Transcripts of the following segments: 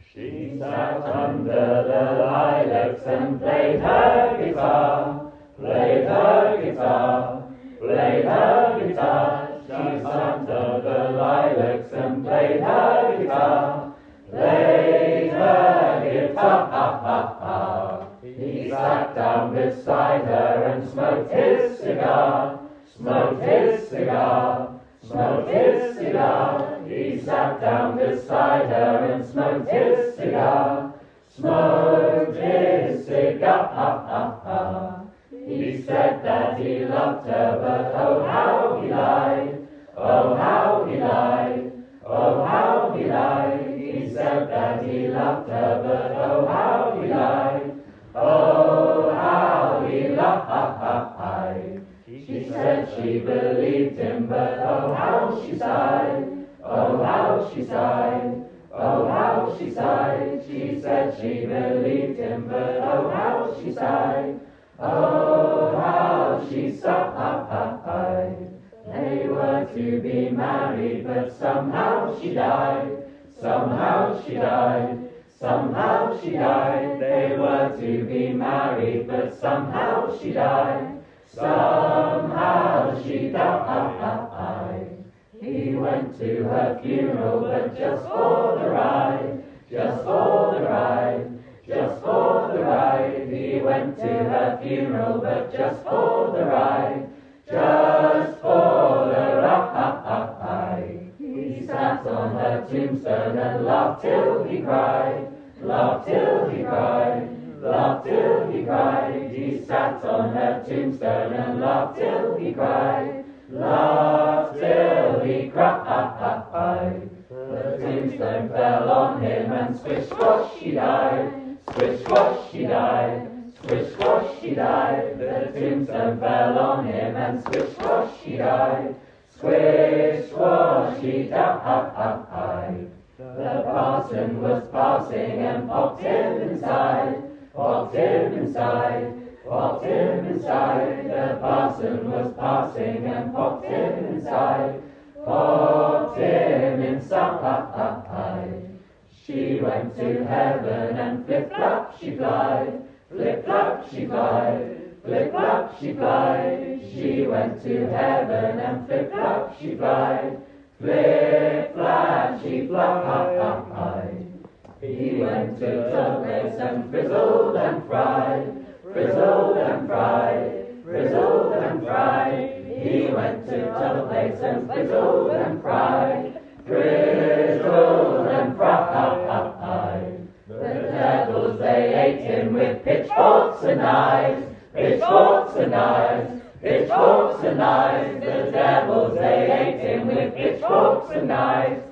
She sat under the lilacs and played her guitar, played her guitar, played her guitar. She sat under the lilacs and played her guitar, played her guitar. Ha, ha, ha. He sat down beside her and smoked his cigar, smoked his cigar, smoked his cigar. He sat down beside her and smoked his cigar, smoked his cigar. Ha, ha, ha. He said that he loved her, but oh how he lied, oh how he lied, oh how he lied. He said that he loved her, but oh how he lied, oh how he lied. She said she believed him, but oh how she sighed, oh how she sighed, oh how she sighed. She said she believed him, but oh how she sighed, oh how she sighed. They were to be married, but somehow she died, somehow she died, somehow she died. They were to be married, but somehow she died, somehow she died. He went to her funeral, but just for the ride, just for the ride, just for the ride. He went to her funeral, but just for the ride, just for the ride. He sat on her tombstone and laughed till he cried, laughed till he cried, laughed till he cried. He sat on her tombstone and laughed till he cried, laughed till he cried. The tombstone fell on him and squish squash she died, squish squash she died, squish squash she died. The tombstone fell on him and squish squash she died, squish squash she died. The parson was passing and popped him inside, popped him inside, popped him inside. The parson was passing and popped him inside, popped him inside. She went to heaven and flip-flop she flied, flip-flop she flied, flip-flop she flied. She went to heaven and flip-flop she flied, flip-flop she flied. He went to the place and frizzled and fried, frizzled and fried, frizzled and fried. He went to the place and frizzled and fried, frizzled and fried. The devils they ate him with pitchforks and knives, pitchforks and knives, pitchforks and knives. The devils they ate him with pitchforks and knives,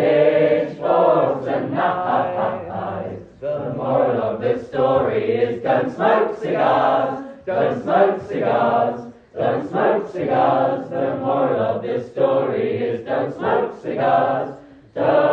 pitchforks and knives. The moral of this story is don't smoke cigars, don't smoke cigars, don't smoke cigars. The moral of this story is don't smoke cigars, don't